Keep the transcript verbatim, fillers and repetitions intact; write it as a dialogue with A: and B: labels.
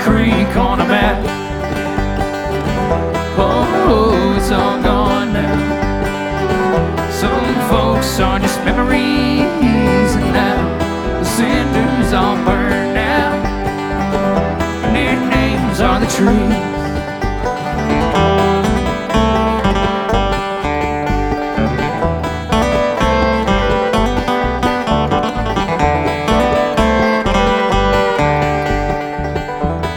A: creek on a map. Oh, it's all gone now. Some folks are just memories, and now the cinders all burn out. Their names are the trees.